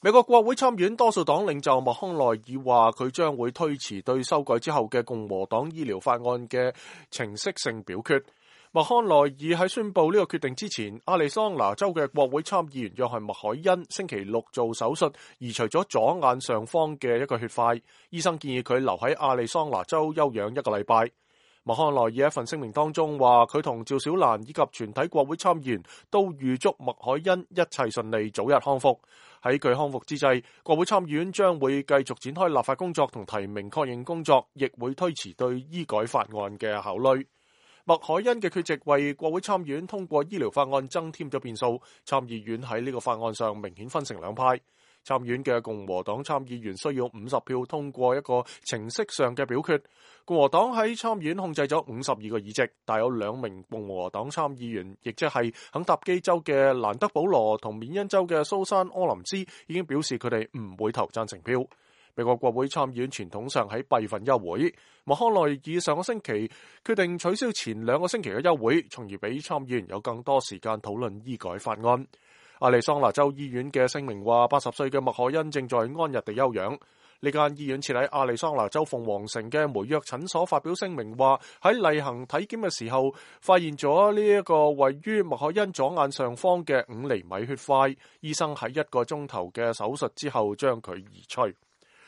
美國國會參議院多數黨領袖麥康奈爾話，佢將會推遲對修改之後嘅共和黨醫療法案嘅程式性表決。麥康奈爾喺宣布呢個決定之前，亞利桑那州嘅國會參議員約翰麥凱恩星期六做手術，移除咗左眼上方嘅一個血塊。醫生建議佢留喺亞利桑那州休養一個禮拜。麥康奈爾喺一份聲明當中話，佢同趙小蘭以及全體國會參議員都預祝麥凱恩一切順利，早日康復。喺佢康復之際，國會參議院將會繼續展開立法工作同提名確認工作，亦會推遲對醫改法案嘅考慮。麥凱恩嘅缺席為國會參議院通過醫療法案增添咗變數，參議院喺呢個法案上明顯分成兩派。參議院嘅共和黨參議員需要50票通過一個程式上嘅表決。共和黨喺參議院控制咗52個議席，但有2名共和黨參議員，亦即係肯塔基州嘅蘭德保羅同緬因州嘅蘇珊柯林斯，已經表示佢哋唔會投贊成票。美國國會參議院傳統上喺閉份休會，麥康奈爾上個星期決定取消前2個星期嘅休會，從而俾參議員有更多時間討論醫改法案。亞利桑那州醫院嘅聲明話，80歲嘅麥凱恩正在安逸地休養。呢間醫院設喺亞利桑那州鳳凰城嘅梅約診所發表聲明話，喺例行體檢嘅時候發現咗呢一個位於麥凱恩左眼上方嘅5厘米血塊，醫生喺1個鐘頭嘅手術之後將佢移除。